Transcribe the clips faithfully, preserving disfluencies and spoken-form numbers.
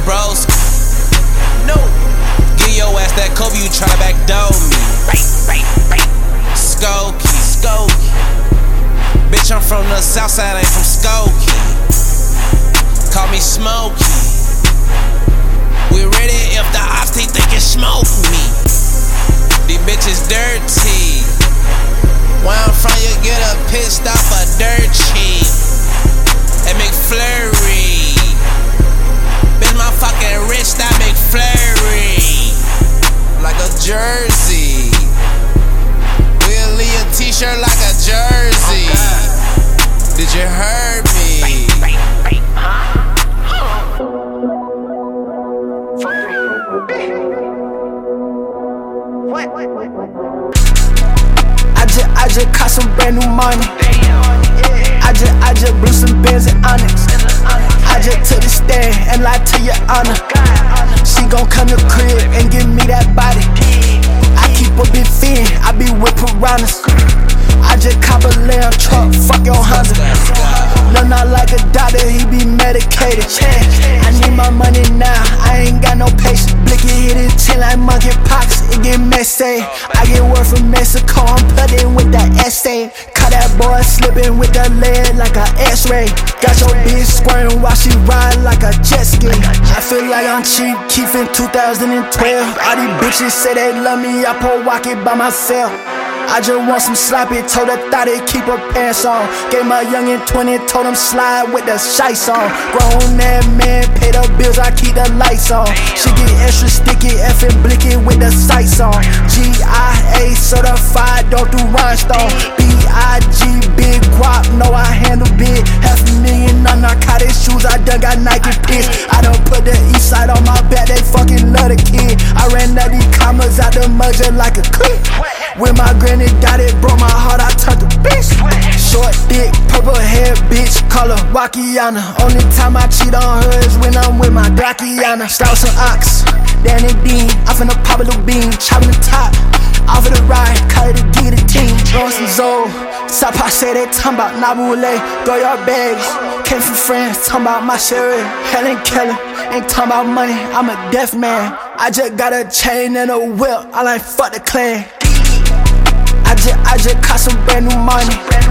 bros. No. Give your ass that Kobe, you try to backdoor me. Skokie, Skokie. Bitch, I'm from the south side, I ain't from Skokie. Call me Smokey. We ready if the ops think they can smoke me. These bitches dirty. Where I'm from, you get a pissed off a dirt cheap. At McFlurry. Bitch, my fucking rich, that McFlurry. Like a jersey. We'll leave a t-shirt like a jersey. Oh, did you hear me? What? I just, I just caught some brand new money. I just, I just blew some Benz and Onyx. I just took the stand and lied to your honor. She gon' come to crib and give me that body. I keep a big fin, I be with piranhas. I just cop a lamb truck, fuck your Honda. No, not like a doctor, he be medicated. I need my money now, I ain't got no patience. Blicky hit his chin like monkey pox, it get messy. I get word from Mexico, I'm puttin' with that essay. Caught that boy slippin' with that lead like a x-ray. Got your bitch squirtin' while she ride like a jet ski. I feel like I'm cheap, Keefin' two thousand twelve. All these bitches say they love me, I pour walk it by myself. I just want some sloppy, told her thought it keep her pants on. Gave my youngin' twenty, told him slide with the shites on. Grown that man, pay the bills, I keep the lights on. She get extra sticky, effing blicky with the sights on. G I A certified, don't do rhinestone. B I G, big guap, know I handle big. Half a million on narcotic shoes, I done got Nike pics. I done put the east side on my back, they fucking love the kid. I ran out these commas out the mud just like a clip. With my granny got it, broke my heart, I turned to bitch. Short dick, purple hair, bitch, call her Wakiana. Only time I cheat on her is when I'm with my Dakiana. Strauss and Ox, Danny Dean, I finna pop a little bean, chopping the top. Off of the ride, cut it to guillotine. Throwing some Zoe, Sapa say they talking about Nabule. Throw your bags, came from France, talking about my sherry. Helen Keller, ain't talking about money, I'm a deaf man. I just got a chain and a whip, I like fuck the clan. I just, I just caught some brand new money.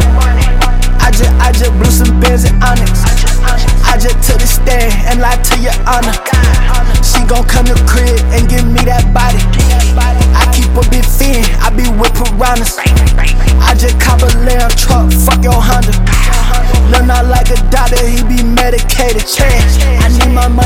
I just, I just blew some Benz and Onyx. I just took the stand and lied to your honor. She gon' come to crib and give me that body. I keep a big fin, I be with piranhas. I just cop a lamb truck, fuck your Honda. No, not like a doctor, he be medicated. I need my money